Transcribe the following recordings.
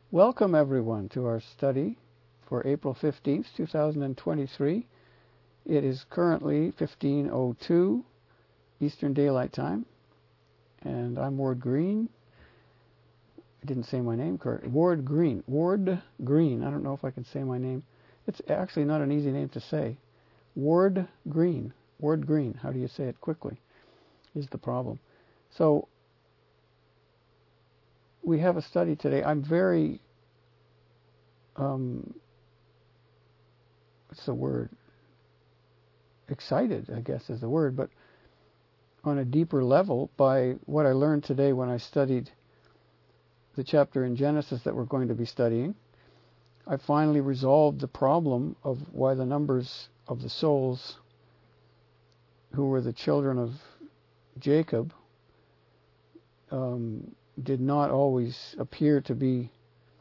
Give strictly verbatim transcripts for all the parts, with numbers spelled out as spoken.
Welcome everyone to our study for April fifteenth, two thousand twenty-three. It is currently fifteen oh two Eastern Daylight Time, and I'm Ward Green. I didn't say my name correctly. Ward Green. Ward Green. I don't know if I can say my name. It's actually not an easy name to say. Ward Green. Ward Green. How do you say it quickly is the problem. So we have a study today. I'm very, um, what's the word? Excited, I guess is the word, but on a deeper level by what I learned today when I studied the chapter in Genesis that we're going to be studying. I finally resolved the problem of why the numbers of the souls who were the children of Jacob um, did not always appear to be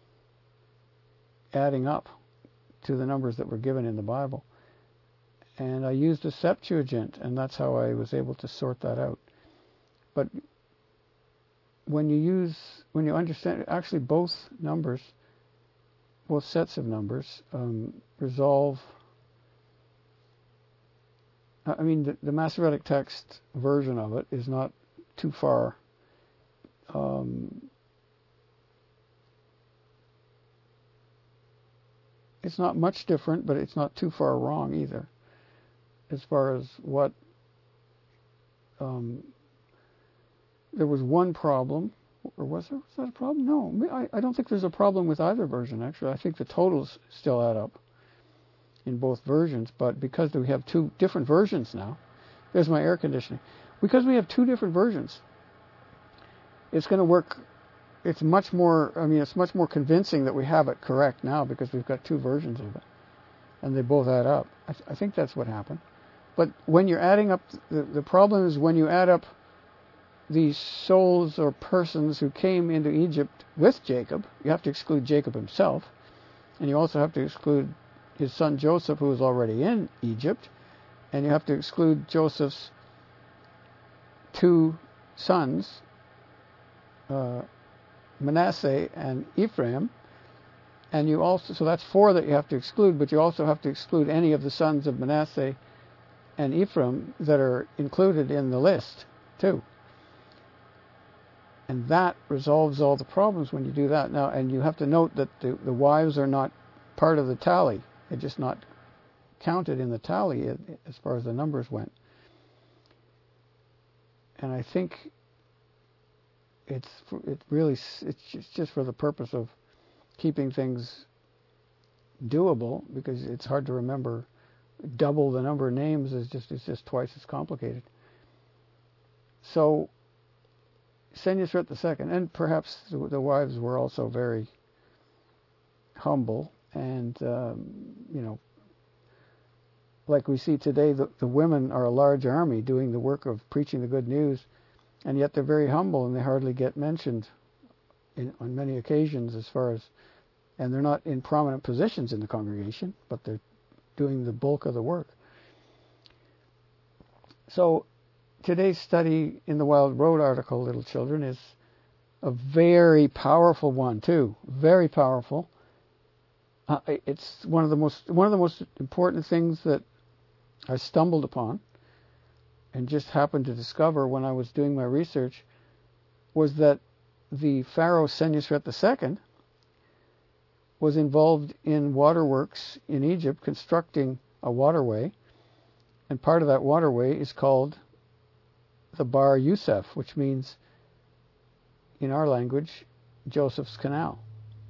adding up to the numbers that were given in the Bible. And I used the Septuagint, and that's how I was able to sort that out. But when you use, when you understand, actually both numbers, both sets of numbers, um, resolve. I mean, the, the Masoretic text version of it is not too far. Um, it's not much different, but it's not too far wrong either, as far as what um, there was one problem, or was there? Was that a problem? No, I, I don't think there's a problem with either version, actually. I think the totals still add up in both versions, but because we have two different versions now, there's my air conditioning. Because we have two different versions, it's going to work. It's much more, I mean, it's much more convincing that we have it correct now because we've got two versions of it, and they both add up. I, th- I think that's what happened. But when you're adding up, the, the problem is when you add up these souls or persons who came into Egypt with Jacob, you have to exclude Jacob himself, and you also have to exclude his son Joseph, who was already in Egypt, and you have to exclude Joseph's two sons, uh, Manasseh and Ephraim, and you also, so that's four that you have to exclude, but you also have to exclude any of the sons of Manasseh and Ephraim that are included in the list, too. And that resolves all the problems when you do that. Now, and you have to note that the, the wives are not part of the tally. They're just not counted in the tally as far as the numbers went. And I think it's it really it's just for the purpose of keeping things doable, because it's hard to remember. Double the number of names is just it's just twice as complicated. So Senusret the second, and perhaps the, the wives were also very humble, and um, you know, like we see today, the, the women are a large army doing the work of preaching the good news, and yet they're very humble and they hardly get mentioned in, on many occasions as far as, and they're not in prominent positions in the congregation, but they're doing the bulk of the work. So today's study in the Wild Road article, Little Children, is a very powerful one too. Very powerful. Uh, it's one of the most one of the most important things that I stumbled upon and just happened to discover when I was doing my research, was that the Pharaoh Senusret the second was involved in waterworks in Egypt, constructing a waterway, and part of that waterway is called the Bar Yusuf, which means, in our language, Joseph's Canal.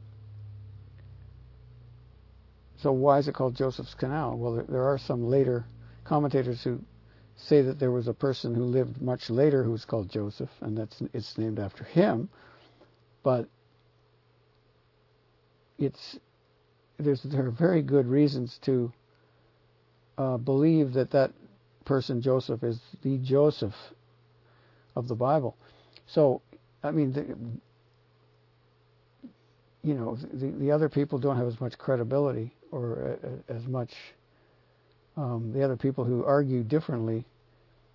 So why is it called Joseph's Canal? Well, there, there are some later commentators who say that there was a person who lived much later who was called Joseph, and that's it's named after him. But it's there's there are very good reasons to uh, believe that that person Joseph is the Joseph of the Bible. So, I mean, the, you know, the the other people don't have as much credibility or uh, as much. Um, the other people who argue differently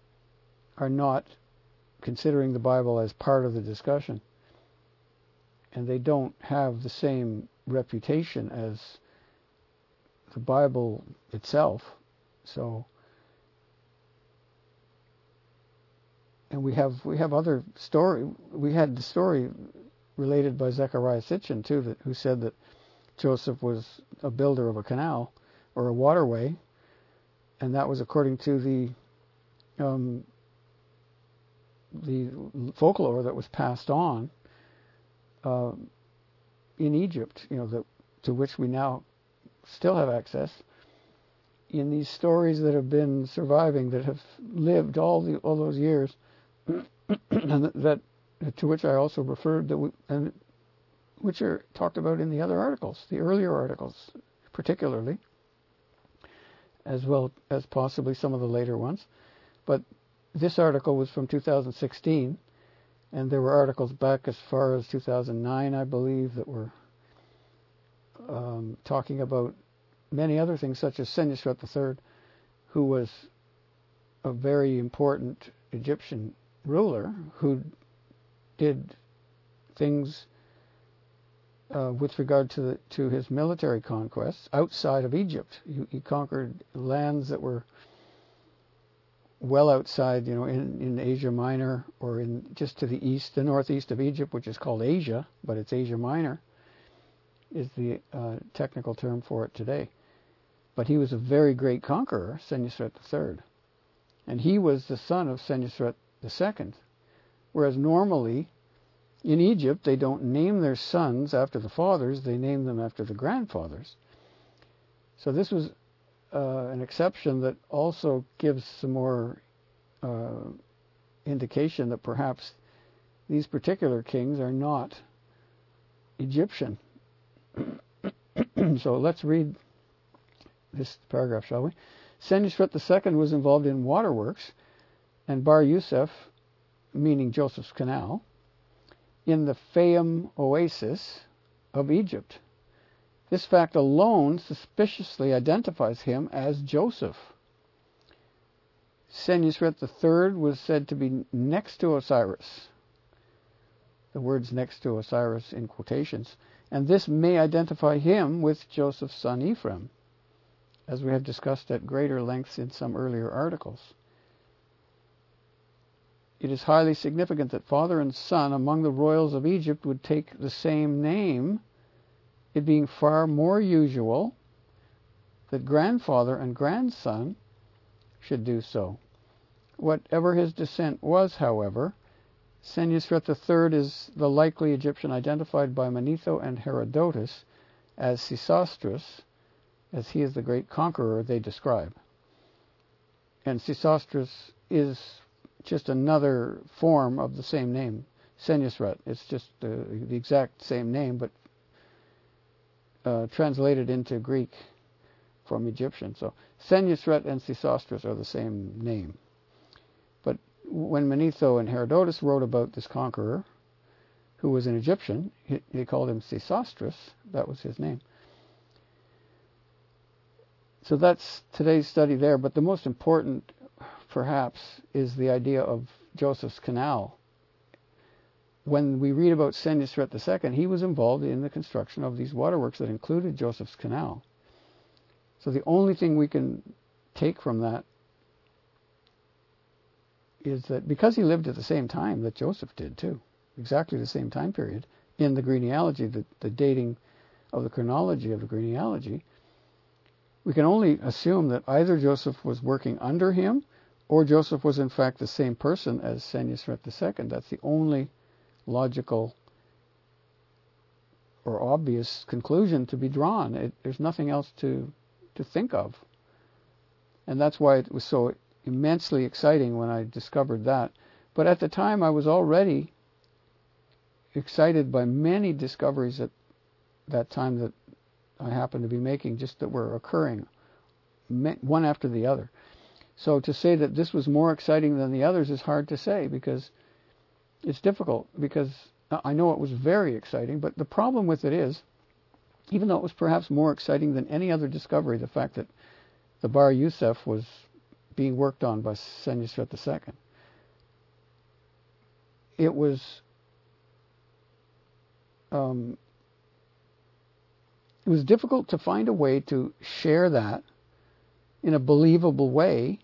are not considering the Bible as part of the discussion. and they don't have the same reputation as the Bible itself. So, and we have we have other story. We had the story related by Zechariah Sitchin too, that who said that Joseph was a builder of a canal or a waterway, and that was according to the um, the folklore that was passed on uh, in Egypt, you know, that, to which we now still have access in these stories that have been surviving, that have lived all the all those years, and that to which I also referred, that we, and which are talked about in the other articles, the earlier articles, particularly, as well as possibly some of the later ones. But this article was from two thousand sixteen, and there were articles back as far as two thousand nine, I believe, that were um, talking about many other things, such as Senusret the Third, who was a very important Egyptian ruler who did things uh, with regard to the, to his military conquests outside of Egypt. He, he conquered lands that were well outside, you know, in, in Asia Minor, or in just to the east, the northeast of Egypt, which is called Asia, but it's Asia Minor, is the uh, technical term for it today. But he was a very great conqueror, Senusret the Third. And he was the son of Senusret the Second. Whereas normally, in Egypt, they don't name their sons after the fathers, they name them after the grandfathers. So this was uh, an exception that also gives some more uh, indication that perhaps these particular kings are not Egyptian. So let's read this paragraph, shall we? Senusret the Second was involved in waterworks, and Bar Yusuf, meaning Joseph's Canal, in the Fayum oasis of Egypt. This fact alone suspiciously identifies him as Joseph. Senusret the Third was said to be next to Osiris. The words next to Osiris in quotations. And this may identify him with Joseph's son Ephraim, as we have discussed at greater lengths in some earlier articles. It is highly significant that father and son among the royals of Egypt would take the same name, it being far more usual that grandfather and grandson should do so. Whatever his descent was, however, Senusret the Third is the likely Egyptian identified by Manetho and Herodotus as Sesostris, as he is the great conqueror they describe. And Sesostris is just another form of the same name, Senusret. It's just uh, the exact same name, but uh, translated into Greek from Egyptian. So Senusret and Sesostris are the same name. But when Manetho and Herodotus wrote about this conqueror, who was an Egyptian, he, they called him Sesostris. That was his name. So that's today's study there. But the most important, perhaps, is the idea of Joseph's Canal. When we read about Senusret the Second, he was involved in the construction of these waterworks that included Joseph's Canal. So the only thing we can take from that is that because he lived at the same time that Joseph did too, exactly the same time period, in the genealogy, the, the dating of the chronology of the genealogy, we can only assume that either Joseph was working under him, or Joseph was in fact the same person as Senusret the Second. That's the only logical or obvious conclusion to be drawn. It, there's nothing else to to think of. And that's why it was so immensely exciting when I discovered that. But at the time I was already excited by many discoveries at that time that I happened to be making, just that were occurring one after the other. So to say that this was more exciting than the others is hard to say, because it's difficult, because I know it was very exciting, but the problem with it is, even though it was perhaps more exciting than any other discovery, the fact that the Bar Yusuf was being worked on by Senusret the Second, it was um, it was difficult to find a way to share that in a believable way,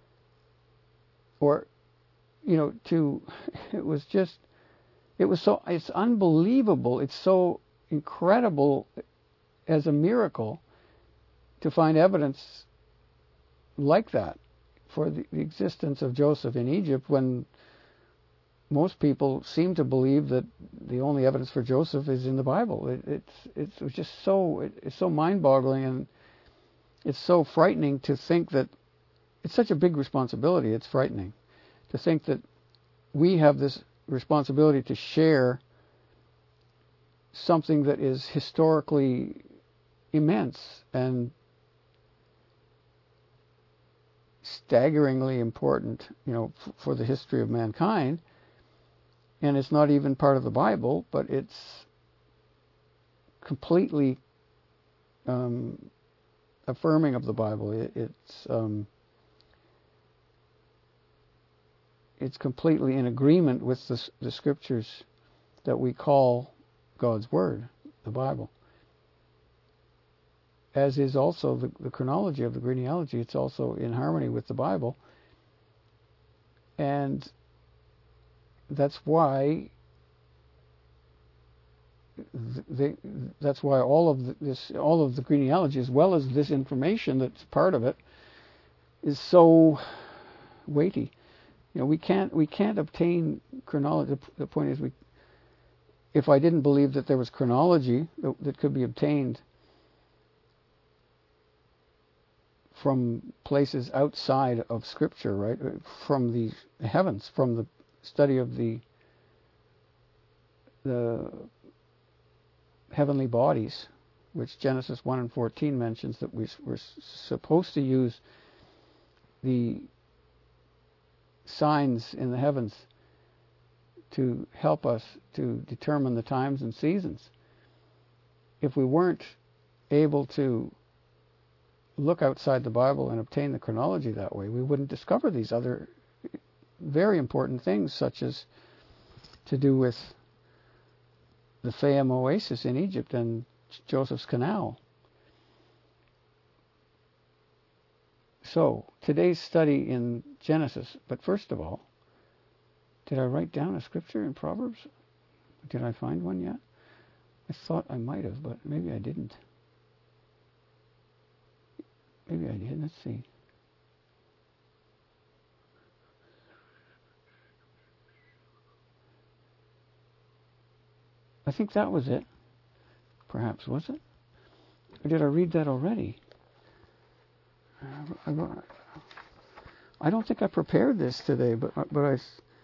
or, you know, to, it was just, it was so, it's unbelievable, it's so incredible as a miracle to find evidence like that for the, the existence of Joseph in Egypt, when most people seem to believe that the only evidence for Joseph is in the Bible. It, it's it's just so it, it's so mind-boggling, and it's so frightening to think that it's such a big responsibility. It's frightening to think that we have this responsibility to share something that is historically immense and staggeringly important, you know, f- for the history of mankind. And it's not even part of the Bible, but it's completely um, affirming of the Bible. It, it's um, it's completely in agreement with the, the scriptures that we call God's Word, the Bible. As is also the, the chronology of the genealogy. It's also in harmony with the Bible. And that's why they, that's why all of this, all of the genealogy, as well as this information that's part of it, is so weighty. You know, we can't we can't obtain chronology. The point is, we if I didn't believe that there was chronology that, that could be obtained from places outside of Scripture, right, from the heavens, from the study of the the heavenly bodies, which Genesis one and fourteen mentions that we, we're supposed to use the signs in the heavens to help us to determine the times and seasons. If we weren't able to look outside the Bible and obtain the chronology that way, we wouldn't discover these other very important things, such as to do with the Fayum oasis in Egypt and Joseph's Canal. So, today's study in Genesis, but first of all, did I write down a scripture in Proverbs? Did I find one yet? I thought I might have, but maybe I didn't. Maybe I did. Let's see. I think that was it. Perhaps, was it? Or did I read that already? I, I, I don't think I prepared this today, but but I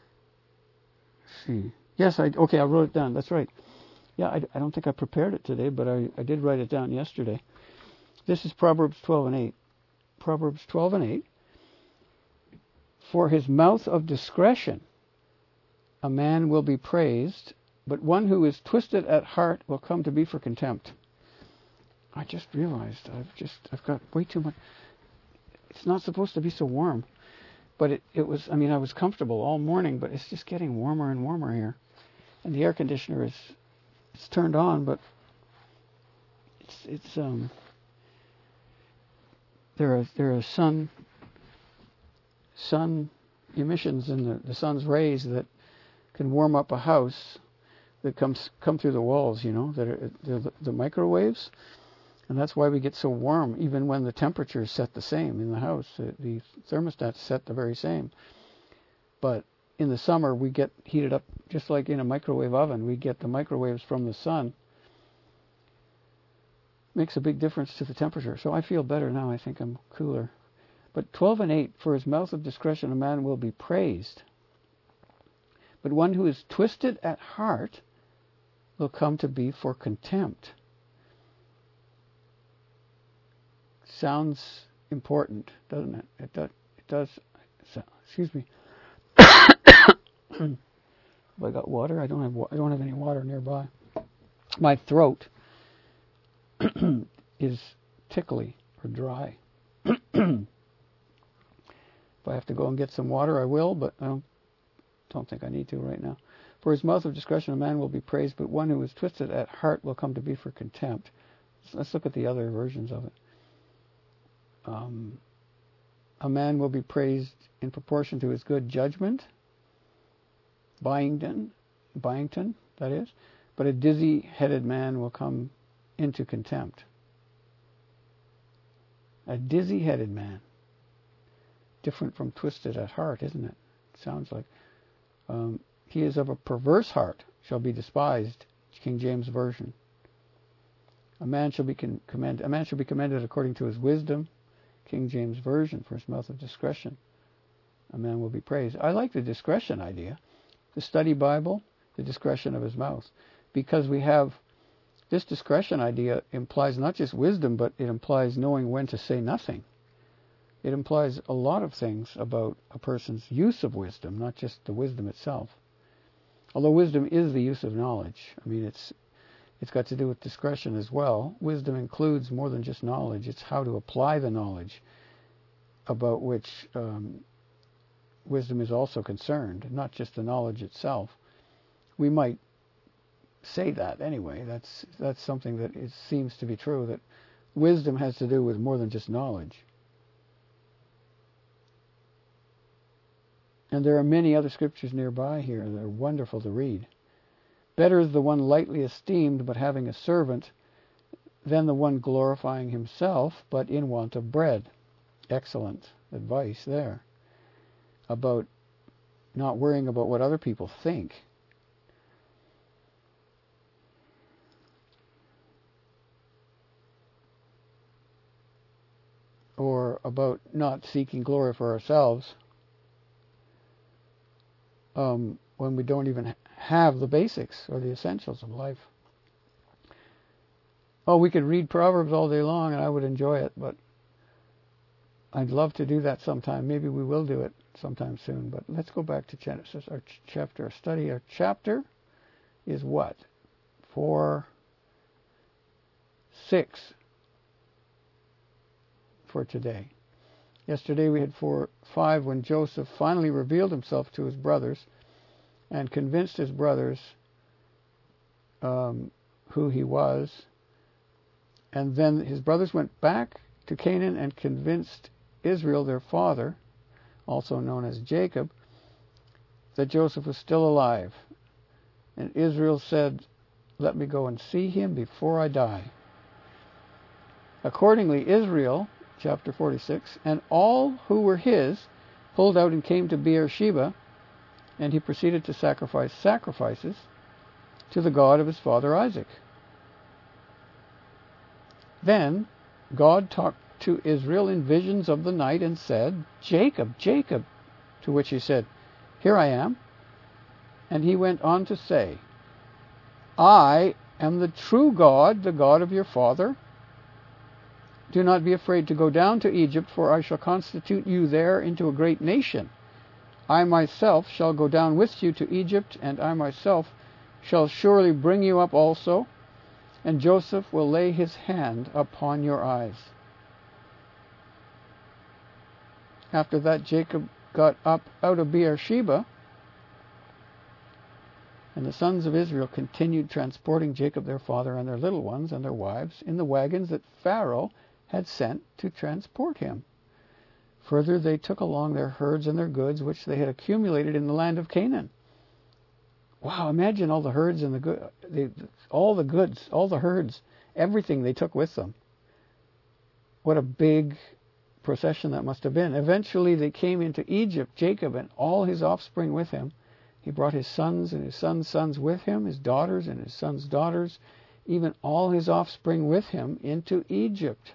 see. Yes, I okay. I wrote it down. That's right. Yeah, I, I don't think I prepared it today, but I, I did write it down yesterday. This is Proverbs twelve and eight. Proverbs twelve and eight. For his mouth of discretion, a man will be praised, but one who is twisted at heart will come to be for contempt. I just realized I've just I've got way too much. It's not supposed to be so warm, but it, it was. I mean, I was comfortable all morning, but it's just getting warmer and warmer here, and the air conditioner is it's turned on, but it's it's um there are there are sun sun emissions in the, the sun's rays that can warm up a house that comes come through the walls, you know, that are the, the microwaves, and that's why we get so warm, even when the temperature is set the same in the house. The, the thermostat's set the very same, but in the summer we get heated up just like in a microwave oven. We get the microwaves from the sun. Makes a big difference to the temperature. So I feel better now. I think I'm cooler. But twelve and eight, for his mouth of discretion a man will be praised, but one who is twisted at heart will come to be for contempt. Sounds important, doesn't it? It does. It does. So, excuse me. Have I got water? I don't have. I don't have any water nearby. My throat is tickly or dry. If I have to go and get some water, I will, but I don't, don't think I need to right now. For his mouth of discretion a man will be praised, but one who is twisted at heart will come to be for contempt. So let's look at the other versions of it. Um, a man will be praised in proportion to his good judgment. Byington, Byington, that is. But a dizzy-headed man will come into contempt. A dizzy-headed man. Different from twisted at heart, isn't it? Sounds like. Um, he is of a perverse heart, shall be despised. King James Version. A man shall be con- commended. A man shall be commended according to his wisdom. King James Version. For his mouth of discretion, a man will be praised. I like the discretion idea. The study Bible, the discretion of his mouth, because we have this discretion idea implies not just wisdom, but it implies knowing when to say nothing. It implies a lot of things about a person's use of wisdom, not just the wisdom itself. Although wisdom is the use of knowledge. I mean, it's it's got to do with discretion as well. Wisdom includes more than just knowledge. It's how to apply the knowledge about which um, wisdom is also concerned, not just the knowledge itself. We might say that anyway. That's that's something that it seems to be true, that wisdom has to do with more than just knowledge. And there are many other scriptures nearby here that are wonderful to read. Better is the one lightly esteemed, but having a servant, than the one glorifying himself, but in want of bread. Excellent advice there about not worrying about what other people think. Or about not seeking glory for ourselves um, when we don't even have the basics or the essentials of life. Oh, we could read Proverbs all day long and I would enjoy it, but I'd love to do that sometime. Maybe we will do it sometime soon. But let's go back to Genesis, our ch- chapter, our study. Our chapter is what? Four, six for today. Yesterday we had four, five when Joseph finally revealed himself to his brothers and convinced his brothers um, who he was. And then his brothers went back to Canaan and convinced Israel, their father, also known as Jacob, that Joseph was still alive. And Israel said, "Let me go and see him before I die." Accordingly, Israel, chapter forty-six, and all who were his pulled out and came to Beersheba, and he proceeded to sacrifice sacrifices to the God of his father Isaac. Then God talked to Israel in visions of the night and said, "Jacob, Jacob," to which he said, "Here I am." And he went on to say, "I am the true God, the God of your father. Do not be afraid to go down to Egypt, for I shall constitute you there into a great nation. I myself shall go down with you to Egypt, and I myself shall surely bring you up also, and Joseph will lay his hand upon your eyes." After that, Jacob got up out of Beersheba, and the sons of Israel continued transporting Jacob their father and their little ones and their wives in the wagons that Pharaoh had sent to transport him. Further, they took along their herds and their goods, which they had accumulated in the land of Canaan. Wow, imagine all the herds and the good, the, all the goods, all the herds, everything they took with them. What a big procession that must have been. Eventually they came into Egypt, Jacob and all his offspring with him. He brought his sons and his sons' sons with him, his daughters and his sons' daughters, even all his offspring with him into Egypt.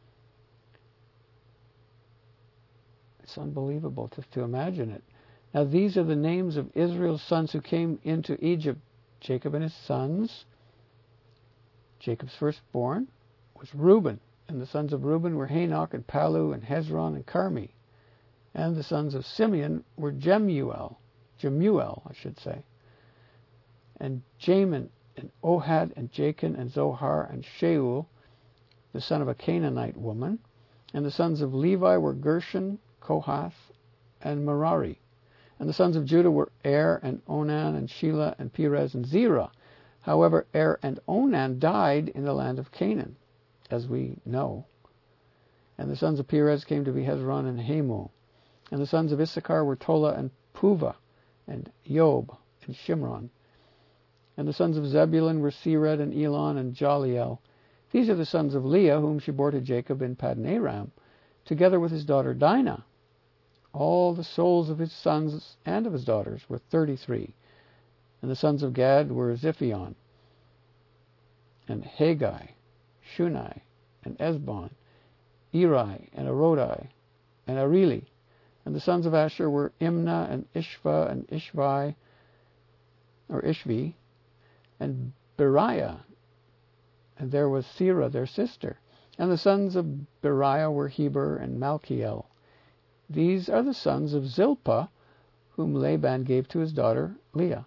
It's unbelievable to, to imagine it. Now these are the names of Israel's sons who came into Egypt. Jacob and his sons. Jacob's firstborn was Reuben, and the sons of Reuben were Hanok and Palu and Hezron and Carmi. And the sons of Simeon were Jemuel, Jemuel, I should say, and Jamin and Ohad and Jachin and Zohar and Shaul, the son of a Canaanite woman. And the sons of Levi were Gershon, Kohath, and Merari. And the sons of Judah were Er and Onan and Shelah and Perez and Zerah. However, Er and Onan died in the land of Canaan, as we know. And the sons of Perez came to be Hezron and Hamul. And the sons of Issachar were Tola and Puvah and Job and Shimron. And the sons of Zebulun were Sered and Elon and Jaliel. These are the sons of Leah, whom she bore to Jacob in Paddan Aram, together with his daughter Dinah. All the souls of his sons and of his daughters were thirty-three. And the sons of Gad were Ziphion, and Haggai, Shunai, and Esbon, Eri, and Arodai, and Areli. And the sons of Asher were Imnah, and Ishva, and Ishvi, or Ishvi, and Beriah. And there was Serah, their sister. And the sons of Beriah were Heber and Malchiel. These are the sons of Zilpah, whom Laban gave to his daughter Leah.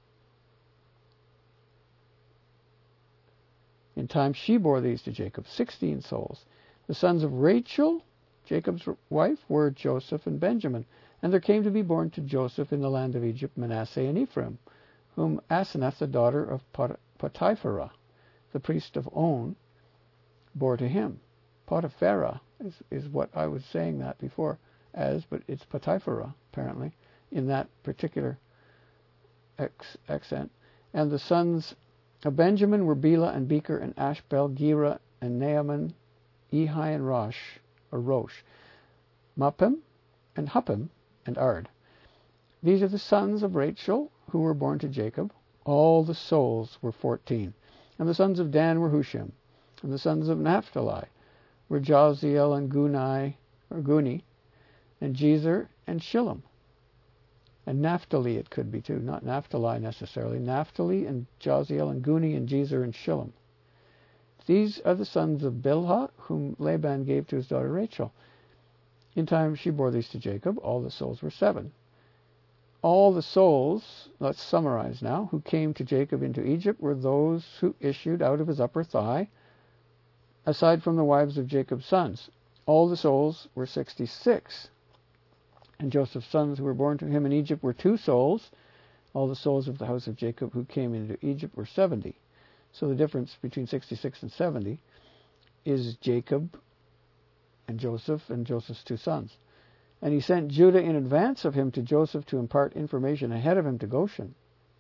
In time she bore these to Jacob, sixteen souls. The sons of Rachel, Jacob's wife, were Joseph and Benjamin. And there came to be born to Joseph in the land of Egypt Manasseh and Ephraim, whom Asenath, the daughter of Potipharah, the priest of On, bore to him. Potipharah is, is what I was saying that before as, but it's Potipharah, apparently, in that particular ex- accent. And the sons of Benjamin were Bela and Becher and Ashbel, Gera and Naaman, Ehi and Rosh, or Rosh, Muppim and Huppim and Ard. These are the sons of Rachel, who were born to Jacob. All the souls were fourteen. And the sons of Dan were Hushim. And the sons of Naphtali were Jahziel and Guni, or Guni, and Jezer and Shillem. And Naphtali it could be too, not Naphtali necessarily. Naphtali and Jahziel and Guni and Jezer and Shillem. These are the sons of Bilhah, whom Laban gave to his daughter Rachel. In time she bore these to Jacob. All the souls were seven. All the souls, let's summarize now, who came to Jacob into Egypt were those who issued out of his upper thigh, aside from the wives of Jacob's sons. All the souls were sixty-six. And Joseph's sons who were born to him in Egypt were two souls. All the souls of the house of Jacob who came into Egypt were seventy. So the difference between sixty-six and seventy is Jacob and Joseph and Joseph's two sons. And he sent Judah in advance of him to Joseph to impart information ahead of him to Goshen.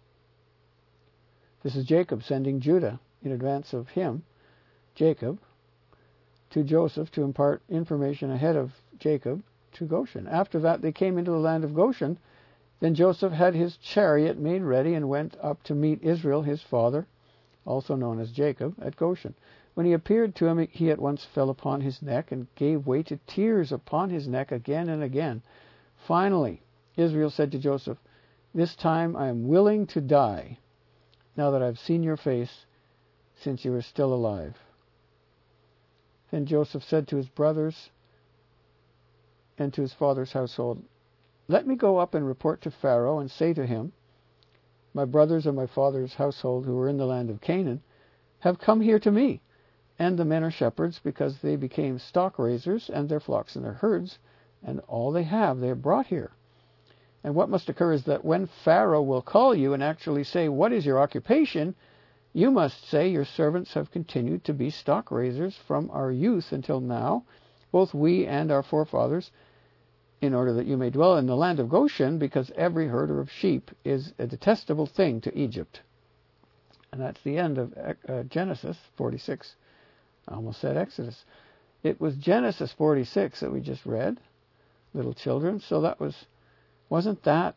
This is Jacob sending Judah in advance of him, Jacob, to Joseph to impart information ahead of Jacob to Goshen. After that they came into the land of Goshen. Then Joseph had his chariot made ready and went up to meet Israel, his father, also known as Jacob, at Goshen. When he appeared to him, he at once fell upon his neck and gave way to tears upon his neck again and again. Finally, Israel said to Joseph, "This time I am willing to die, now that I've seen your face, since you are still alive." Then Joseph said to his brothers and to his father's household, "Let me go up and report to Pharaoh and say to him, 'My brothers and my father's household who are in the land of Canaan have come here to me, and the men are shepherds because they became stock raisers, and their flocks and their herds, and all they have they have brought here.' And what must occur is that when Pharaoh will call you and actually say, 'What is your occupation?' you must say, 'Your servants have continued to be stock raisers from our youth until now, both we and our forefathers, in order that you may dwell in the land of Goshen, because every herder of sheep is a detestable thing to Egypt." And that's the end of uh, Genesis forty-six. I almost said Exodus. It was Genesis forty-six that we just read, little children. So that was, wasn't that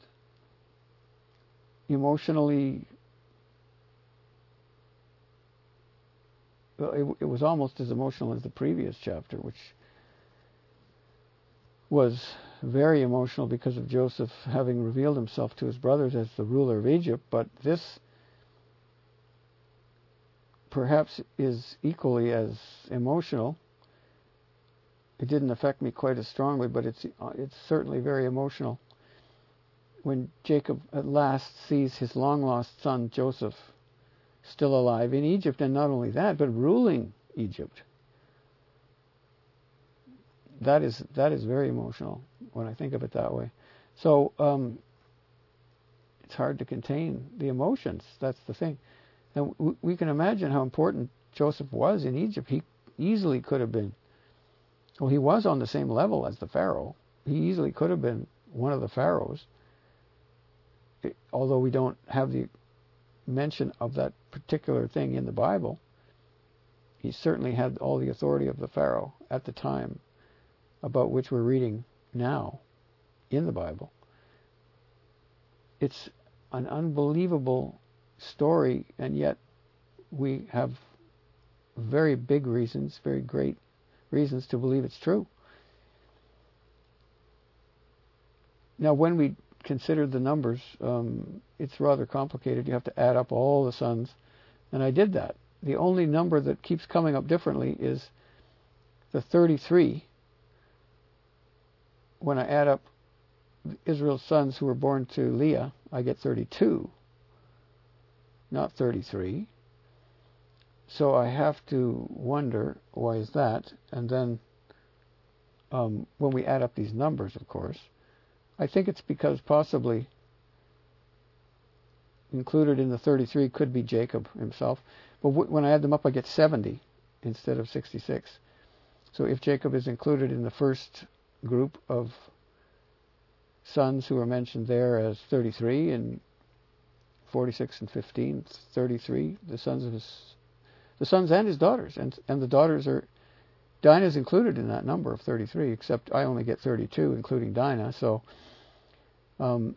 emotionally, well, it, it was almost as emotional as the previous chapter, which was very emotional because of Joseph having revealed himself to his brothers as the ruler of Egypt. But this perhaps is equally as emotional. It didn't affect me quite as strongly, but it's it's certainly very emotional when Jacob at last sees his long-lost son Joseph still alive in Egypt, and not only that, but ruling Egypt. That is that is very emotional when I think of it that way. So um, it's hard to contain the emotions. That's the thing. And w- we can imagine how important Joseph was in Egypt. He easily could have been, well, he was on the same level as the Pharaoh. He easily could have been one of the pharaohs, it, although we don't have the mention of that particular thing in the Bible. He certainly had all the authority of the Pharaoh at the time, about which we're reading now in the Bible. It's an unbelievable story, and yet we have very big reasons, very great reasons to believe it's true. Now, when we consider the numbers, um, it's rather complicated. You have to add up all the sons, and I did that. The only number that keeps coming up differently is the thirty-three. When I add up Israel's sons who were born to Leah, I get thirty-two, not thirty-three. So I have to wonder, why is that? And then um, when we add up these numbers, of course, I think it's because possibly included in the thirty-three could be Jacob himself. But w- when I add them up, I get seventy instead of sixty-six. So if Jacob is included in the first group of sons who are mentioned there as thirty-three, and forty-six and fifteen, thirty-three, the sons of his, the sons and his daughters, and and the daughters are, Dinah is included in that number of thirty-three, except I only get thirty-two, including Dinah. So um,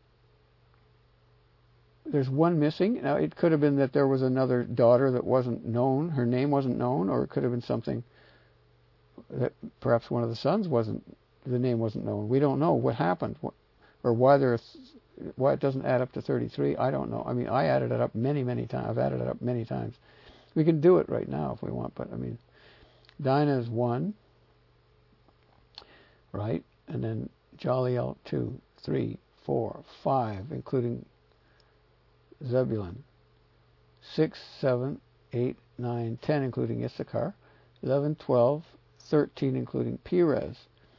there's one missing. Now, it could have been that there was another daughter that wasn't known, her name wasn't known, or it could have been something that perhaps one of the sons wasn't, the name wasn't known. We don't know what happened, what, or why there, why it doesn't add up to thirty-three. I don't know. I mean, I added it up many, many times. I've added it up many times. We can do it right now if we want, but I mean, Dinah is one, right? And then Jaliel, two, three, four, five, including Zebulun. Six, seven, eight, nine, ten, including Issachar. Eleven, twelve, thirteen, including Perez.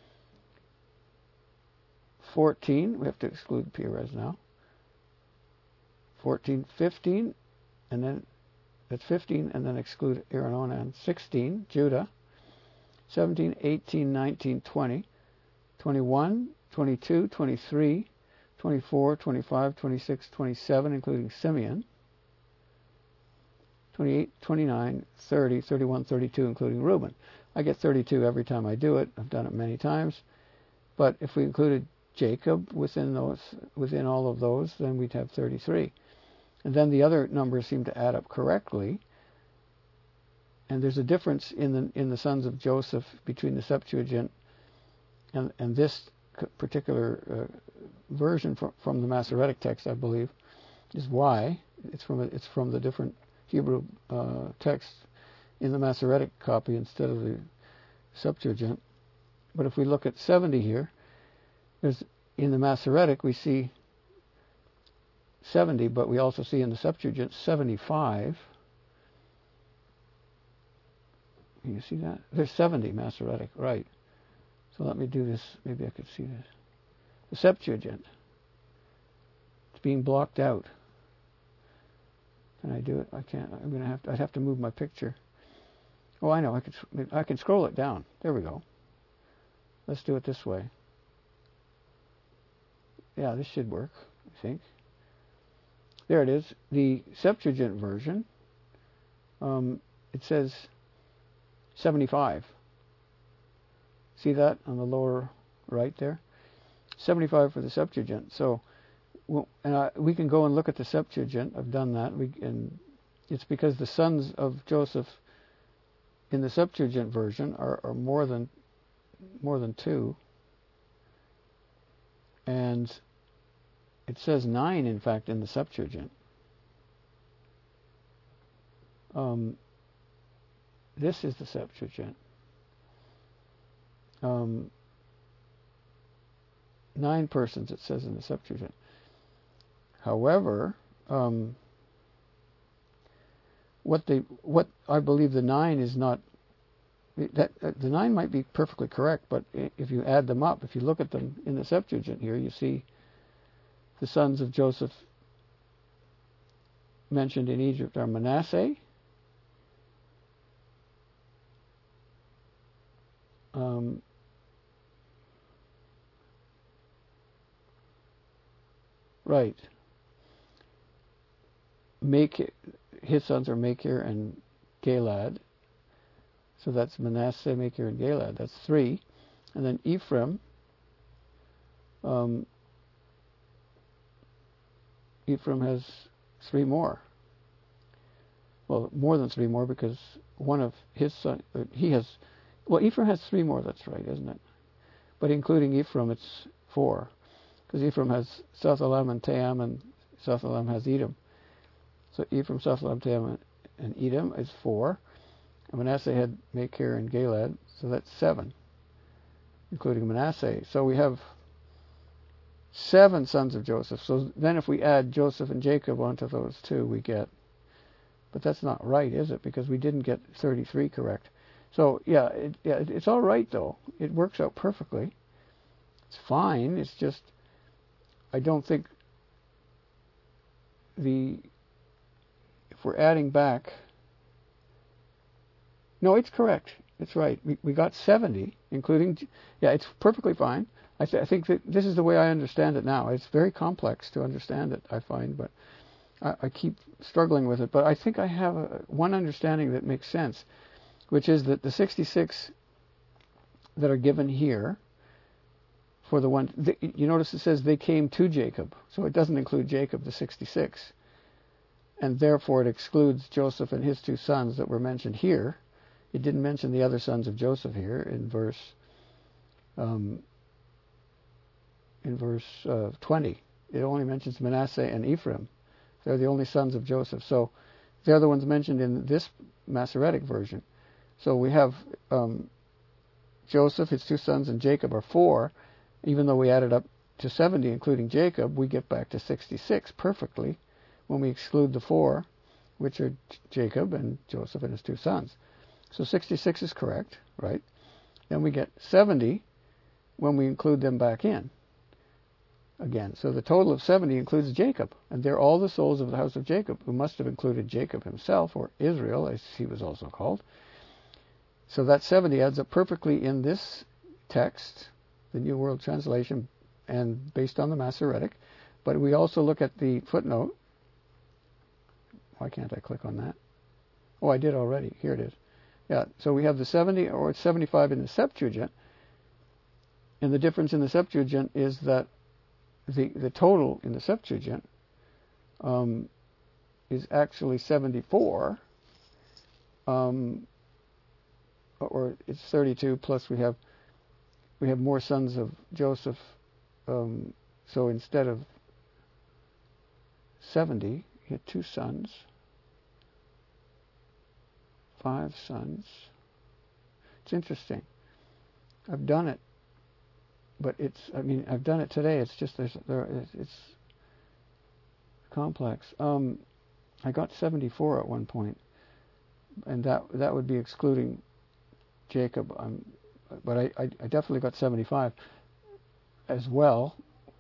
Fourteen, we have to exclude Perez now. Fourteen, fifteen, and then that's fifteen, and then exclude Aaron Onan. Sixteen, Judah. Seventeen, eighteen, nineteen, twenty. Twenty-one, twenty-two, twenty-three, twenty-four, twenty-five, twenty-six, twenty-seven, including Simeon. twenty-eight, twenty-nine, thirty, thirty-one, thirty-two, including Reuben. I get thirty-two every time I do it. I've done it many times. But if we included Jacob within those, within all of those, then we'd have thirty-three. And then the other numbers seem to add up correctly. And there's a difference in the in the sons of Joseph between the Septuagint and and this particular uh, version from, from the Masoretic text, I believe, is why it's from a, it's from the different Hebrew uh, text in the Masoretic copy instead of the Septuagint. But if we look at seventy here, there's in the Masoretic we see seventy, but we also see in the Septuagint seventy-five. You see that? There's seventy Masoretic, right. So let me do this. Maybe I could see this. The Septuagint. It's being blocked out. Can I do it? I can't. I'm gonna have to. I'd have to move my picture. Oh, I know. I could. I can scroll it down. There we go. Let's do it this way. Yeah, this should work, I think. There it is. The Septuagint version. Um, it says seventy-five. See that on the lower right there? seventy-five for the Septuagint. So, well, and I, we can go and look at the Septuagint. I've done that. We, and it's because the sons of Joseph in the Septuagint version are, are more than more than two. And it says nine, in fact, in the Septuagint. Um, this is the Septuagint. Um, nine persons, it says in the Septuagint. However, um, what they, what I believe the nine is not, that uh, the nine might be perfectly correct, but if you add them up, if you look at them in the Septuagint here, you see the sons of Joseph mentioned in Egypt are Manasseh, um, right. Make his sons are Machir and Galad. So that's Manasseh, Machir, and Galad. That's three. And then Ephraim, um, Ephraim has three more. Well, more than three more, because one of his sons, uh, he has, well, Ephraim has three more, that's right, isn't it? But including Ephraim, it's four. Because Ephraim has Suthalam and Taam, and Suthalam has Edom. So Ephraim, Suthalam, Taam, and Edom is four. And Manasseh had Machir and Galad, so that's seven, including Manasseh. So we have seven sons of Joseph. So then if we add Joseph and Jacob onto those two, we get, but that's not right, is it? Because we didn't get thirty-three correct. So yeah, it, yeah, it's all right though. It works out perfectly. It's fine. It's just, I don't think the, if we're adding back, no, it's correct. It's right. We we got seventy, including, yeah, it's perfectly fine. I, th- I think that this is the way I understand it now. It's very complex to understand it, I find, but I, I keep struggling with it. But I think I have a, one understanding that makes sense, which is that the sixty-six that are given here, for the one, the, you notice it says they came to Jacob, so it doesn't include Jacob, the sixty-six, and therefore it excludes Joseph and his two sons that were mentioned here. It didn't mention the other sons of Joseph here in verse um, in verse uh, twenty. It only mentions Manasseh and Ephraim. They're the only sons of Joseph. So they're the ones mentioned in this Masoretic version. So we have um, Joseph, his two sons, and Jacob are four. Even though we added up to seventy, including Jacob, we get back to sixty-six perfectly when we exclude the four, which are Jacob and Joseph and his two sons. So sixty-six is correct, right? Then we get seventy when we include them back in again. So the total of seventy includes Jacob, and they're all the souls of the house of Jacob, who must have included Jacob himself, or Israel, as he was also called. So that seventy adds up perfectly in this text, the New World Translation, and based on the Masoretic. But we also look at the footnote. Why can't I click on that? Oh, I did already. Here it is. Yeah, so we have the seventy, or it's seventy-five in the Septuagint. And the difference in the Septuagint is that the, the total in the Septuagint um, is actually seventy-four. Um, or it's thirty-two, plus we have we have more sons of Joseph. Um, so instead of seventy, he had two sons. Five sons. It's interesting. I've done it, but it's, I mean, I've done it today. It's just, there's, there, it's complex. Um, I got seventy-four at one point, and that that would be excluding Jacob. Um, but I, I, I definitely got seventy-five as well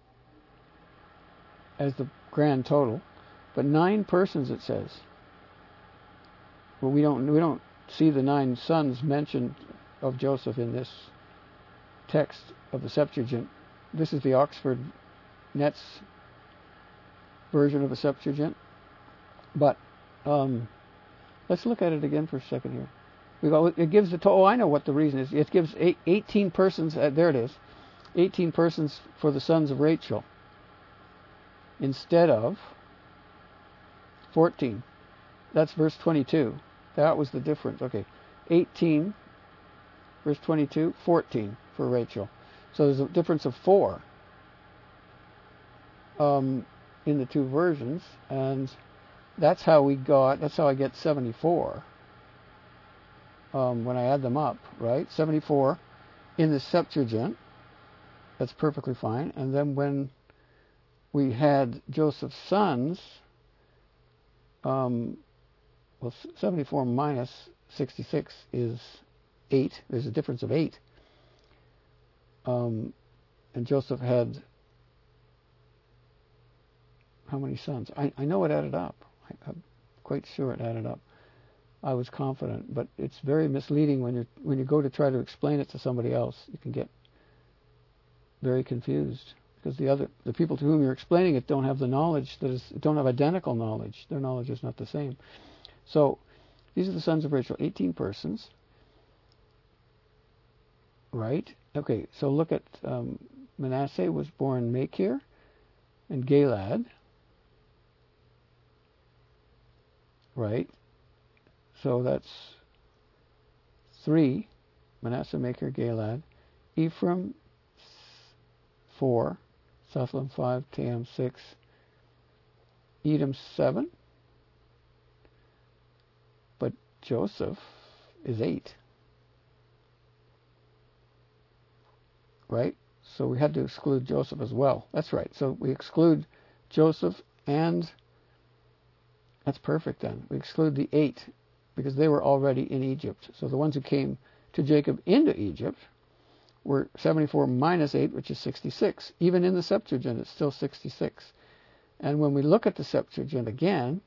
as the grand total. But nine persons, it says. Well, we don't we don't see the nine sons mentioned of Joseph in this text of the Septuagint. This is the Oxford Nets version of the Septuagint. But um, let's look at it again for a second here. We got, it gives the to- oh I know what the reason is. It gives eight, eighteen persons. Uh, there it is, eighteen persons for the sons of Rachel instead of fourteen. That's verse twenty-two. That was the difference. Okay, eighteen, verse twenty-two, fourteen for Rachel. So there's a difference of four um, in the two versions, and that's how we got. That's how I get seventy-four um, when I add them up. Right, seventy-four in the Septuagint. That's perfectly fine. And then when we had Joseph's sons. Um, well, seventy-four minus sixty-six is eight. There's a difference of eight. Um, and Joseph had how many sons. I, I know it added up. I, I'm quite sure it added up. I was confident, but it's very misleading when you when you go to try to explain it to somebody else. You can get very confused because the other the people to whom you're explaining it don't have the knowledge that is don't have identical knowledge. Their knowledge is not the same. So these are the sons of Rachel, eighteen persons, right? Okay, so look at um, Manasseh was born Machir and Galad, right? So that's three, Manasseh, Machir, Galad. Ephraim, four. Zethlon, five. Taim, six. Edom, seven. But Joseph is eight. Right? So we had to exclude Joseph as well. That's right. So we exclude Joseph and... That's perfect then. We exclude the eight because they were already in Egypt. So the ones who came to Jacob into Egypt were seventy-four minus eight, which is sixty-six. Even in the Septuagint, it's still sixty-six. And when we look at the Septuagint again,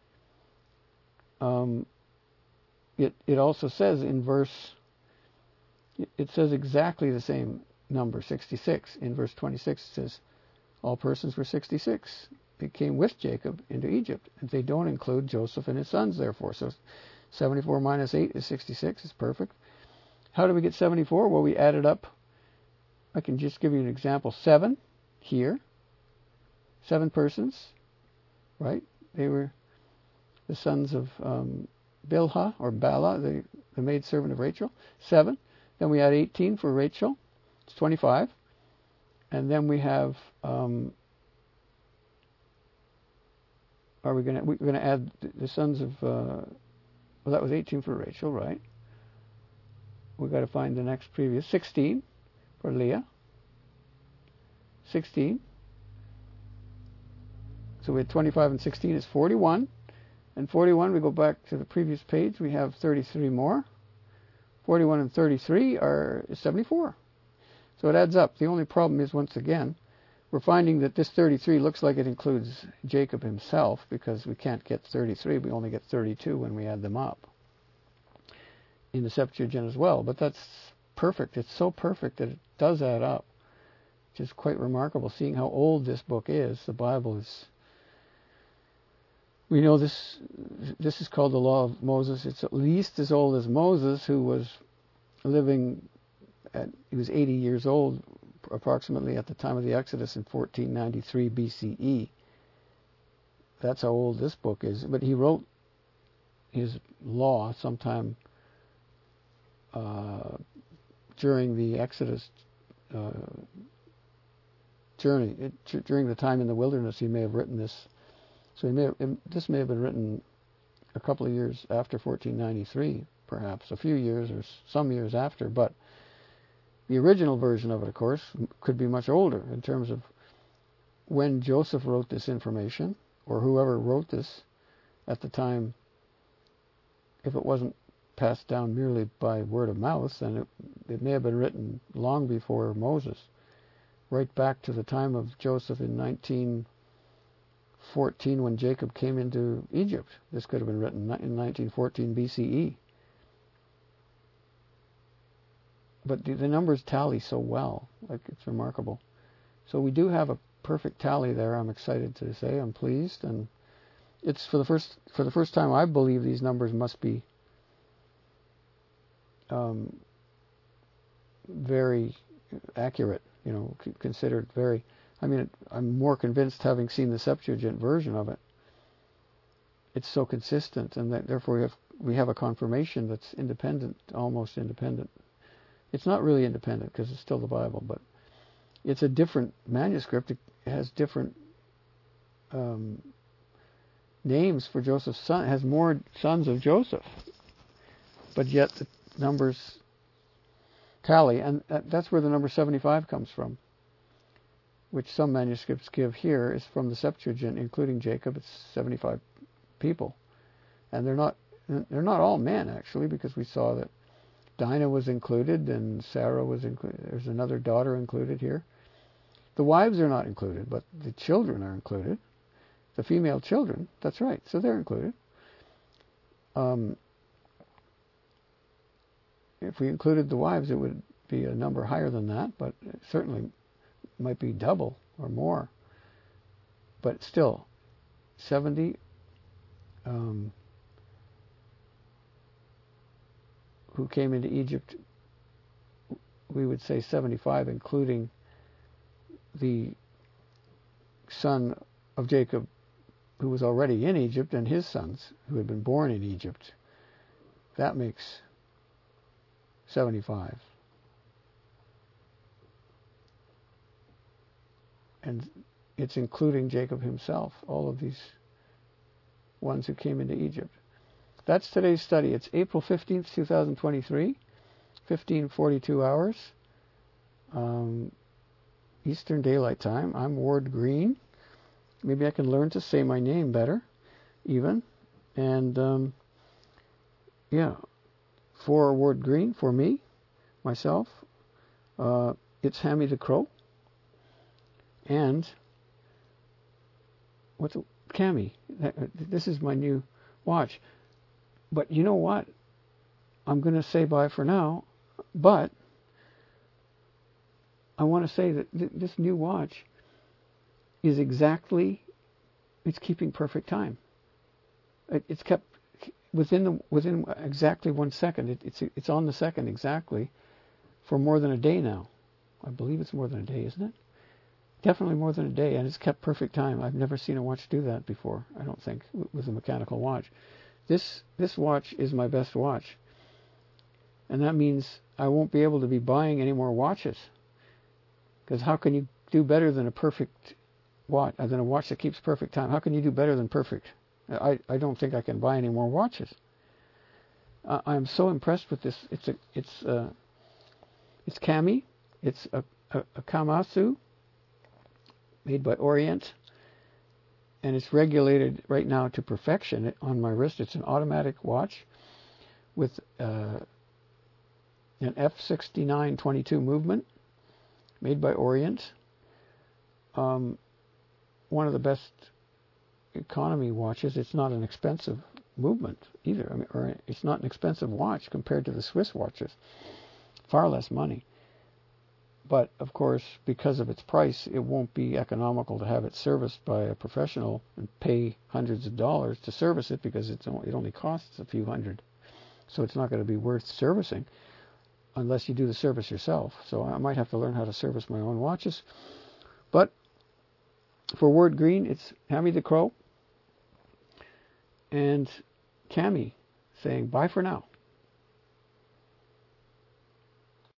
um, it, it also says in verse, it says exactly the same number, sixty-six. In verse twenty-six, it says, all persons were sixty-six. They came with Jacob into Egypt. And they don't include Joseph and his sons, therefore. So seventy-four minus eight is sixty-six. It's perfect. How do we get seventy-four? Well, we added up. I can just give you an example. Seven here. Seven persons, right? They were the sons of um, Bilhah, or Bala, the, the maidservant of Rachel. Seven. Then we add eighteen for Rachel. It's twenty-five. And then we have... Um, Are we going to we're going to add the sons of uh, well, that was eighteen for Rachel, right? We've got to find the next previous sixteen for Leah. sixteen. So we had twenty-five and sixteen is forty-one, and forty-one we go back to the previous page. We have thirty-three more. forty-one and thirty-three are seventy-four. So it adds up. The only problem is, once again, we're finding that this thirty-three looks like it includes Jacob himself because we can't get thirty-three. We only get thirty-two when we add them up in the Septuagint as well. But that's perfect. It's so perfect that it does add up, which is quite remarkable. Seeing how old this book is, the Bible is... We know this, this is called the Law of Moses. It's at least as old as Moses, who was living at... He was eighty years old approximately at the time of the Exodus in fourteen ninety-three B C E. That's how old this book is. But he wrote his law sometime uh, during the Exodus uh, journey. It, during the time in the wilderness, he may have written this. So he may have, this may have been written a couple of years after fourteen ninety-three, perhaps, a few years or some years after, but the original version of it, of course, could be much older in terms of when Joseph wrote this information, or whoever wrote this at the time. If it wasn't passed down merely by word of mouth, then it, it may have been written long before Moses, right back to the time of Joseph in nineteen fourteen when Jacob came into Egypt. This could have been written in nineteen fourteen B C E. But the, the numbers tally so well, like it's remarkable. So we do have a perfect tally there. I'm excited to say. I'm pleased, and it's for the first for the first time I believe these numbers must be um, very accurate. You know, c- considered very. I mean, I'm more convinced having seen the Septuagint version of it. It's so consistent, and that therefore we have we have a confirmation that's independent, almost independent. It's not really independent because it's still the Bible, but it's a different manuscript. It has different um, names for Joseph's son. It has more sons of Joseph, but yet the numbers tally, and that's where the number seventy-five comes from, which some manuscripts give here is from the Septuagint, including Jacob. It's seventy-five people, and they're not they're not all men actually, because we saw that Dinah was included and Sarah was included. There's another daughter included here. The wives are not included, but the children are included. The female children, that's right, so they're included. Um, if we included the wives, it would be a number higher than that, but it certainly might be double or more. But still, seventy um, who came into Egypt, we would say seventy-five, including the son of Jacob, who was already in Egypt, and his sons, who had been born in Egypt. That makes seventy-five. And it's including Jacob himself, all of these ones who came into Egypt. That's today's study. It's April fifteenth, two thousand twenty-three, fifteen forty-two hours, um, Eastern Daylight Time. I'm Ward Green. Maybe I can learn to say my name better, even. And, um, yeah, for Ward Green, for me, myself, uh, it's Hammy the Crow. And, what's it? Cami. This is my new watch. But you know what? I'm going to say bye for now, but I want to say that th- this new watch is exactly, it's keeping perfect time. It, it's kept within the within exactly one second. It, it's it's on the second exactly for more than a day now. I believe it's more than a day, isn't it? Definitely more than a day, and it's kept perfect time. I've never seen a watch do that before, I don't think, with a mechanical watch. This this watch is my best watch. And that means I won't be able to be buying any more watches. Because how can you do better than a perfect watch, than a watch that keeps perfect time? How can you do better than perfect? I, I don't think I can buy any more watches. Uh, I'm so impressed with this. It's a it's uh it's Cami. It's a, a, a Kamatsu, made by Orient, and it's regulated right now to perfection on my wrist. It's an automatic watch with uh, an F sixty-nine twenty-two movement, made by Orient. Um, one of the best economy watches. It's not an expensive movement either. I mean, or it's not an expensive watch compared to the Swiss watches. Far less money. But, of course, because of its price, it won't be economical to have it serviced by a professional and pay hundreds of dollars to service it, because it's only, it only costs a few hundred. So it's not going to be worth servicing unless you do the service yourself. So I might have to learn how to service my own watches. But for Word Green, it's Hammy the Crow and Cami saying bye for now.